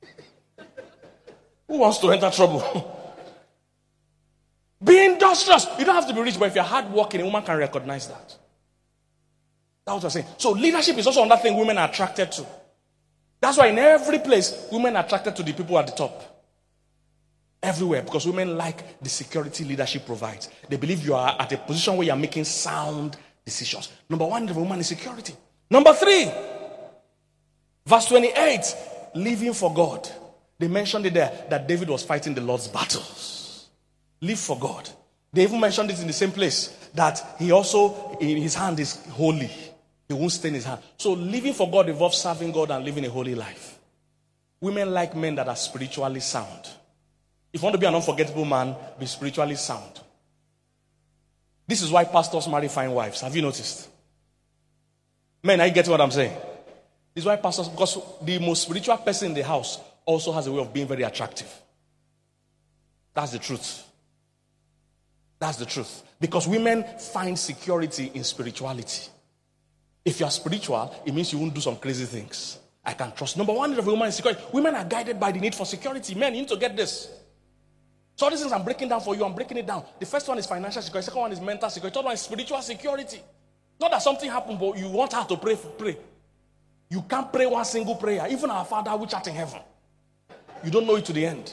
A: Who wants to enter trouble? Be industrious. You don't have to be rich, but if you're hardworking, a woman can recognize that. That's what I'm saying. So leadership is also another thing women are attracted to. That's why in every place, women are attracted to the people at the top. Everywhere, because women like the security leadership provides. They believe you are at a position where you're making sound decisions. Number one, the woman is security. Number three, verse twenty-eight, living for God. They mentioned it there that David was fighting the Lord's battles. Live for God. They even mentioned it in the same place that he also, in his hand is holy. He won't stain his hand. So living for God involves serving God and living a holy life. Women like men that are spiritually sound. If you want to be an unforgettable man, be spiritually sound. This is why pastors marry fine wives. Have you noticed? Men, are you getting what I'm saying? This is why pastors, because the most spiritual person in the house also has a way of being very attractive. That's the truth. That's the truth. Because women find security in spirituality. If you are spiritual, it means you won't do some crazy things. I can trust. Number one of a woman is security. Women are guided by the need for security. Men, you need to get this. So all these things I'm breaking down for you, I'm breaking it down. The first one is financial security. The second one is mental security. The third one is spiritual security. Not that something happened, but you want her to pray, pray. You can't pray one single prayer. Even our Father which art in heaven. You don't know it to the end.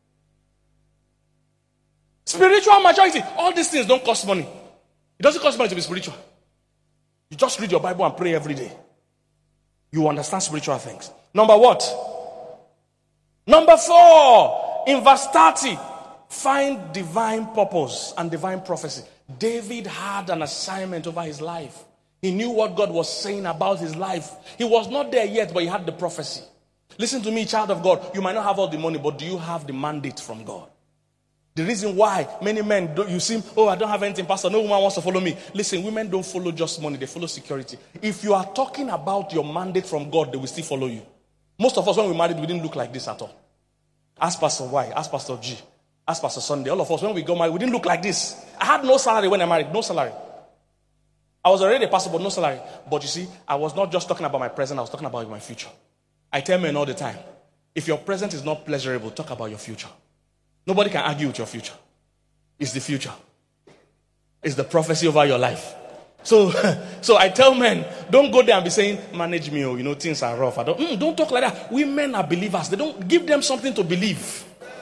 A: Spiritual maturity. All these things don't cost money. It doesn't cost money to be spiritual. You just read your Bible and pray every day. You understand spiritual things. Number what? Number four. In verse thirty. Find divine purpose and divine prophecy. David had an assignment over his life. He knew what God was saying about his life. He was not there yet, but he had the prophecy. Listen to me, child of God. You might not have all the money, but do you have the mandate from God? The reason why many men, do, you see, oh, I don't have anything, pastor, no woman wants to follow me. Listen, women don't follow just money, they follow security. If you are talking about your mandate from God, they will still follow you. Most of us, when we married, we didn't look like this at all. Ask Pastor Y, ask Pastor G, ask Pastor Sunday. All of us, when we got married, we didn't look like this. I had no salary when I married, no salary. I was already a pastor, but no salary. But you see, I was not just talking about my present, I was talking about my future. I tell men all the time, if your present is not pleasurable, talk about your future. Nobody can argue with your future. It's the future. It's the prophecy over your life. So, so I tell men, don't go there and be saying, manage me, oh, you know, things are rough. I don't, mm, don't talk like that. Women are believers. They don't give them something to believe.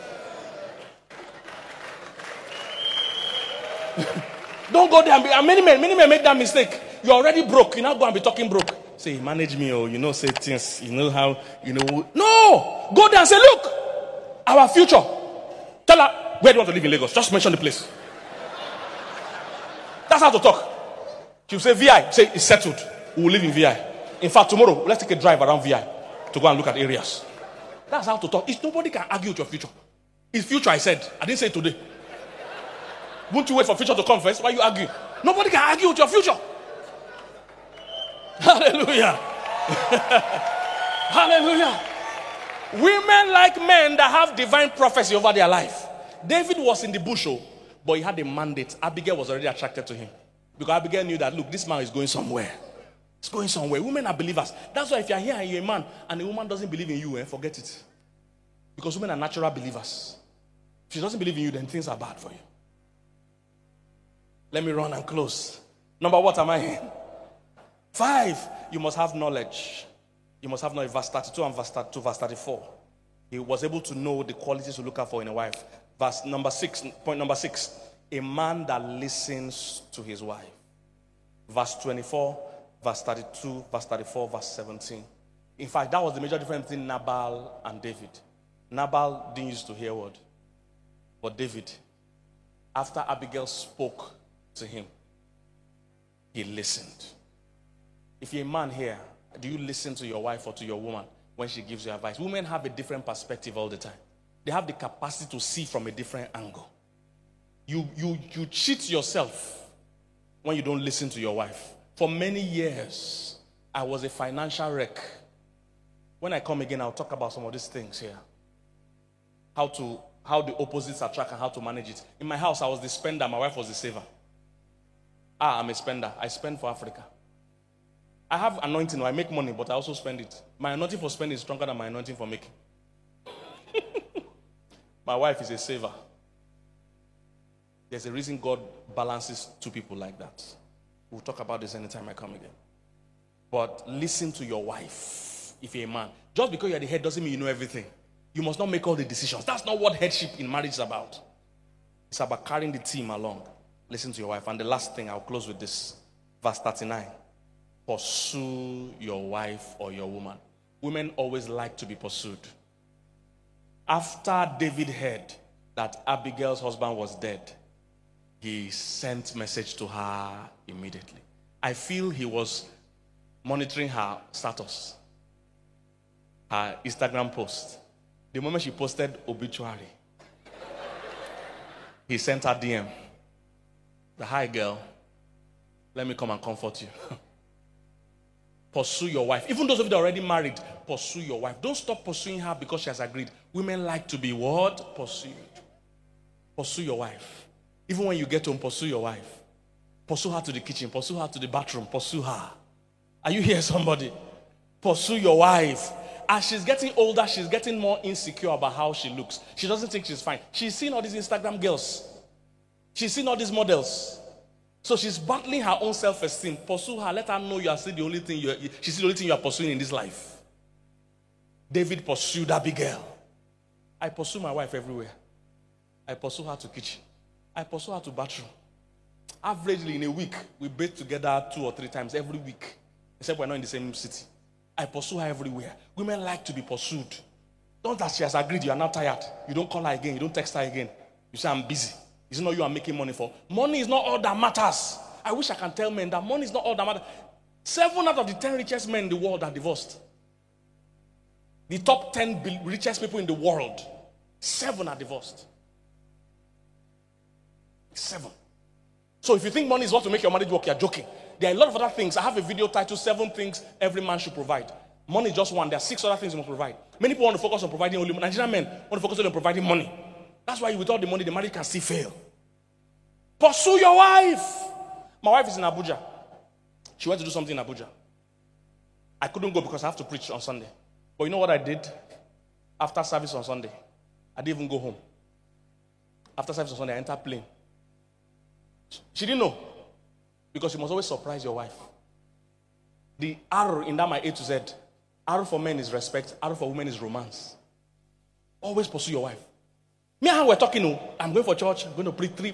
A: Don't go there and be, and many men, many men make that mistake. You're already broke. You now go and be talking broke. Say, manage me, oh, you know, say things, you know how, you know. No! Go there and say, look, our future. Tell her, where do you want to live in Lagos? Just mention the place. That's how to talk. She'll say V I. Say, it's settled. We will live in V I. In fact, tomorrow, let's take a drive around V I to go and look at areas. That's how to talk. It's, nobody can argue with your future. It's future, I said. I didn't say it today. Won't you wait for future to come first? Why are you arguing? Nobody can argue with your future. Hallelujah. Hallelujah. Women like men that have divine prophecy over their life. David was in the bush, but he had a mandate. Abigail was already attracted to him. Because Abigail knew that, look, this man is going somewhere. It's going somewhere. Women are believers. That's why if you're here and you're a man and a woman doesn't believe in you, eh, forget it. Because women are natural believers. If she doesn't believe in you, then things are bad for you. Let me run and close. Number what am I in? Five, you must have knowledge. You must have knowledge. Verse thirty-two and verse thirty-two, verse thirty-four. He was able to know the qualities to look out for in a wife. Verse number six, point number six. A man that listens to his wife. Verse twenty-four, verse thirty-two, verse thirty-four, verse seventeen. In fact, that was the major difference between Nabal and David. Nabal didn't used to hear word. But David, after Abigail spoke to him, he listened. If you're a man here, do you listen to your wife or to your woman when she gives you advice? Women have a different perspective all the time. They have the capacity to see from a different angle. You, you, you cheat yourself when you don't listen to your wife. For many years, I was a financial wreck. When I come again, I'll talk about some of these things here. How to, how the opposites attract and how to manage it. In my house, I was the spender. My wife was the saver. Ah, I'm a spender. I spend for Africa. I have anointing. I make money, but I also spend it. My anointing for spending is stronger than my anointing for making. My wife is a saver. There's a reason God balances two people like that. We'll talk about this anytime I come again. But listen to your wife if you're a man. Just because you're the head doesn't mean you know everything. You must not make all the decisions. That's not what headship in marriage is about. It's about carrying the team along. Listen to your wife. And the last thing, I'll close with this. Verse thirty-nine. Pursue your wife or your woman. Women always like to be pursued. After David heard that Abigail's husband was dead, he sent message to her immediately. I feel he was monitoring her status, her Instagram post. The moment she posted obituary, he sent her D M. The hi girl, let me come and comfort you. Pursue your wife. Even those of you that are already married, pursue your wife. Don't stop pursuing her because she has agreed. Women like to be what? Pursued. Pursue your wife. Even when you get home, pursue your wife. Pursue her to the kitchen. Pursue her to the bathroom. Pursue her. Are you here, somebody? Pursue your wife. As she's getting older, she's getting more insecure about how she looks. She doesn't think she's fine. She's seen all these Instagram girls. She's seen all these models. So she's battling her own self-esteem. Pursue her. Let her know you are still the only thing you are, she's the only thing you are pursuing in this life. David pursued Abigail. I pursue my wife everywhere. I pursue her to kitchen. I pursue her to bathroom. Averagely in a week, we bathe together two or three times every week. Except we're not in the same city. I pursue her everywhere. Women like to be pursued. Don't that she has agreed, you are now tired. You don't call her again. You don't text her again. You say, I'm busy. Is it not you are making money for? Money is not all that matters. I wish I can tell men that money is not all that matters. Seven out of the ten richest men in the world are divorced. The top ten richest people in the world, seven are divorced. Seven. So if you think money is what to make your marriage work, you're joking. There are a lot of other things. I have a video titled Seven Things Every Man Should Provide. Money is just one. There are six other things you must provide. Many people want to focus on providing only money. Nigerian men want to focus on providing money. That's why without the money, the marriage can still fail. Pursue your wife. My wife is in Abuja. She went to do something in Abuja. I couldn't go because I have to preach on Sunday. But you know what I did? After service on Sunday, I didn't even go home. After service on Sunday, I entered plane. She didn't know. Because you must always surprise your wife. The R in that my A to Z, R for men is respect, R for women is romance. Always pursue your wife. Me and her were talking, I'm going for church, I'm going to preach three,